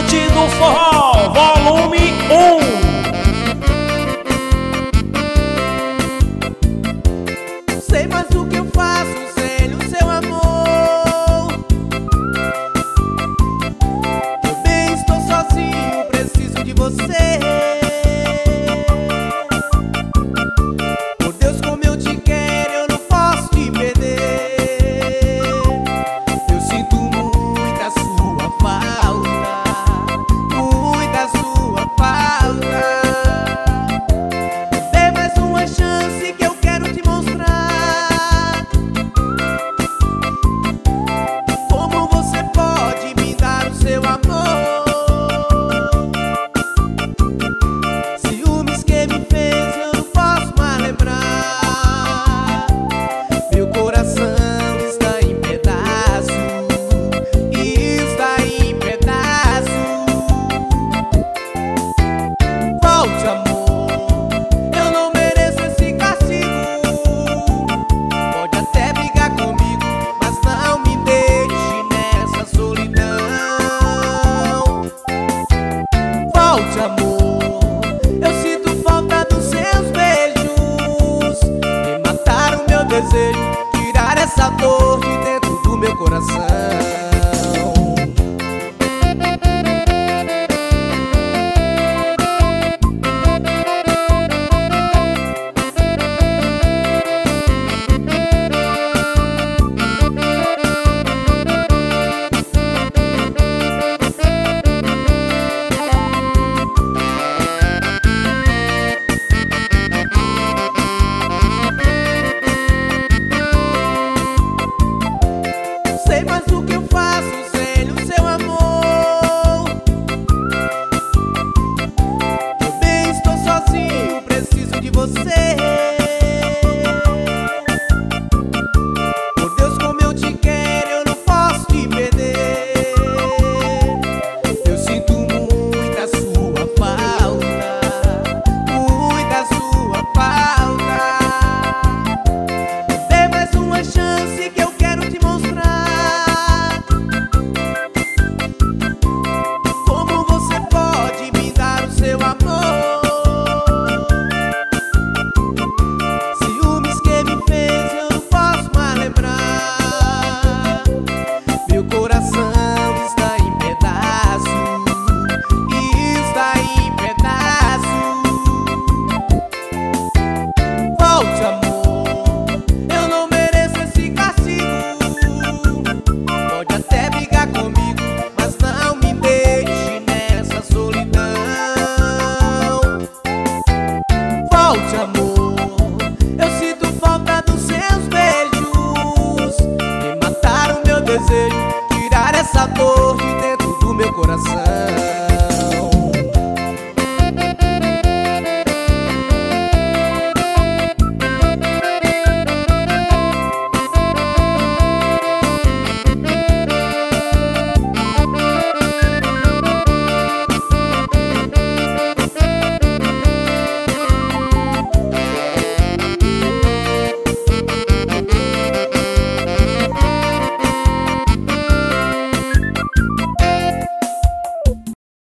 Hit do Forró, volume 1. Não sei mais o que eu faço sem o seu amor. Eu bem estou sozinho, preciso de você. Por Deus, como eu te quero, eu não posso te perder. Eu sinto muita sua falta, muita sua falta. Dê mais uma chance que eu quero te mostrar como você pode me dar o seu amor. Ciúmes que me fez eu não posso mais lembrar. Meu coração está em pedaços, está em pedaços. Volte, amor, eu não mereço esse castigo. Pode até brigar comigo, mas não me deixe nessa solidão. Volte, amor, eu sinto falta dos seus beijos. Me matar o meu desejo, tirar essa dor.